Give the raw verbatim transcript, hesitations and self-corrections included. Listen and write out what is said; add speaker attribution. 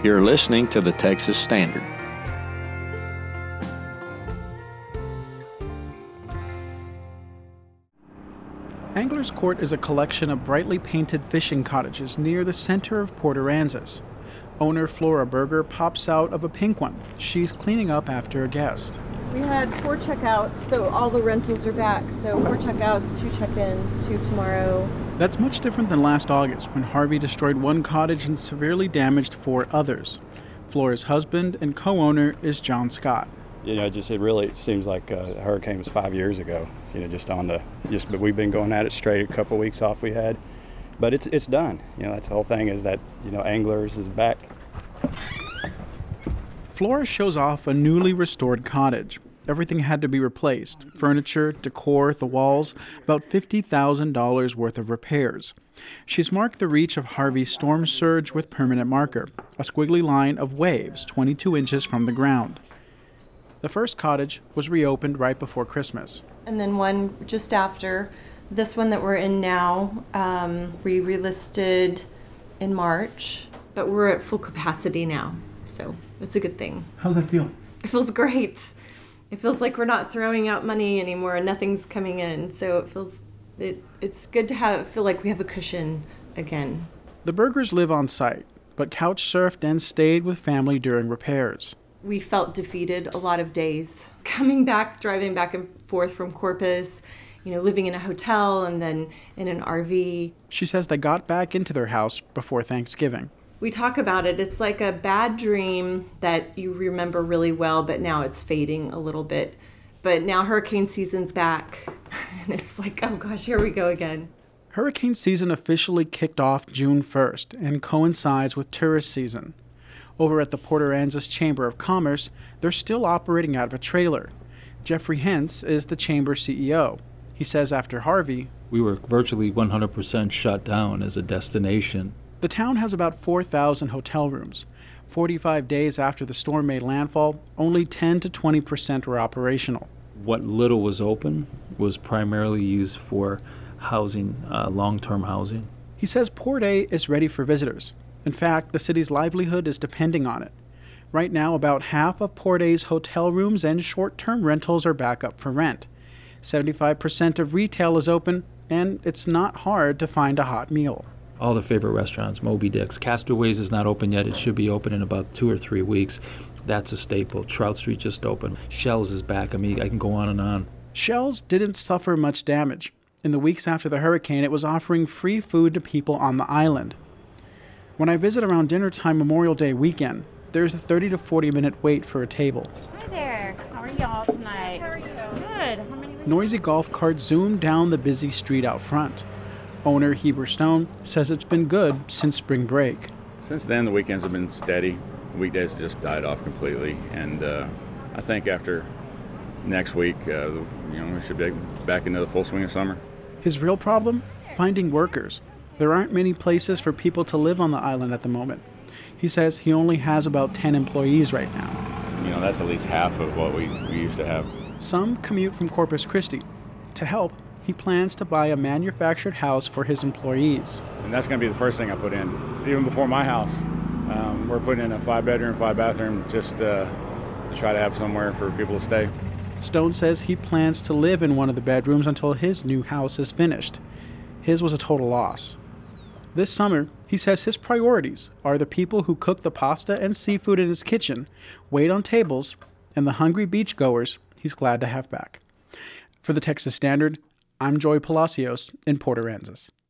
Speaker 1: You're listening to the Texas Standard.
Speaker 2: Angler's Court is a collection of brightly painted fishing cottages near the center of Port Aransas. Owner Flora Berger pops out of a pink one. She's cleaning up after a guest.
Speaker 3: We had four checkouts, so all the rentals are back. So four checkouts, two check-ins, two tomorrow.
Speaker 2: That's much different than last August when Harvey destroyed one cottage and severely damaged four others. Flora's husband and co-owner is John Scott.
Speaker 4: You know, just it really seems like uh, a hurricane was five years ago. You know, just on the just, but we've been going at it straight. A couple of weeks off we had, but it's it's done. You know, that's the whole thing is that you know Anglers is back.
Speaker 2: Flora shows off a newly restored cottage. Everything had to be replaced: furniture, decor, the walls, about fifty thousand dollars worth of repairs. She's marked the reach of Harvey's storm surge with permanent marker, a squiggly line of waves twenty-two inches from the ground. The first cottage was reopened right before Christmas.
Speaker 3: And then one just after. This one that we're in now, um, we relisted in March, but we're at full capacity now, so it's a good thing.
Speaker 2: How's that feel?
Speaker 3: It feels great. It feels like we're not throwing out money anymore and nothing's coming in, so it feels it. It's good to have feel like we have a cushion again.
Speaker 2: The Bergers live on site, but couch surfed and stayed with family during repairs.
Speaker 3: We felt defeated a lot of days. Coming back, driving back and forth from Corpus, you know, living in a hotel and then in an R V.
Speaker 2: She says they got back into their house before Thanksgiving.
Speaker 3: We talk about it. It's like a bad dream that you remember really well, but now it's fading a little bit. But now hurricane season's back, and it's like, oh gosh, here we go again.
Speaker 2: Hurricane season officially kicked off June first and coincides with tourist season. Over at the Port Aransas Chamber of Commerce, they're still operating out of a trailer. Jeffrey Hentz is the chamber C E O. He says after Harvey,
Speaker 5: we were virtually one hundred percent shut down as a destination.
Speaker 2: The town has about four thousand hotel rooms. forty-five days after the storm made landfall, only ten to twenty percent were operational.
Speaker 5: What little was open was primarily used for housing, uh, long-term housing.
Speaker 2: He says Port A is ready for visitors. In fact, the city's livelihood is depending on it. Right now, about half of Port A's hotel rooms and short-term rentals are back up for rent. seventy-five percent of retail is open, and it's not hard to find a hot meal.
Speaker 5: All the favorite restaurants, Moby Dick's. Castaways is not open yet. It should be open in about two or three weeks. That's a staple. Trout Street just opened. Shell's is back. I mean, I can go on and on.
Speaker 2: Shell's didn't suffer much damage. In the weeks after the hurricane, it was offering free food to people on the island. When I visit around dinner time Memorial Day weekend, there's a thirty to forty minute wait for a table.
Speaker 6: Hi there. How are y'all tonight? How are you? Good. How many?
Speaker 2: Noisy golf carts zoom down the busy street out front. Owner Heber Stone says it's been good since spring break.
Speaker 7: Since then, the weekends have been steady. The weekdays have just died off completely. And uh, I think after next week, uh, you know, we should be back into the full swing of summer.
Speaker 2: His real problem? Finding workers. There aren't many places for people to live on the island at the moment. He says he only has about ten employees right now.
Speaker 7: You know, that's at least half of what we, we used to have.
Speaker 2: Some commute from Corpus Christi. To help, he plans to buy a manufactured house for his employees.
Speaker 7: And that's going to be the first thing I put in. Even before my house, um, we're putting in a five-bedroom, five-bathroom just uh, to try to have somewhere for people to stay.
Speaker 2: Stone says he plans to live in one of the bedrooms until his new house is finished. His was a total loss. This summer, he says his priorities are the people who cook the pasta and seafood in his kitchen, wait on tables, and the hungry beachgoers he's glad to have back. For the Texas Standard, I'm Joy Palacios in Port Aransas.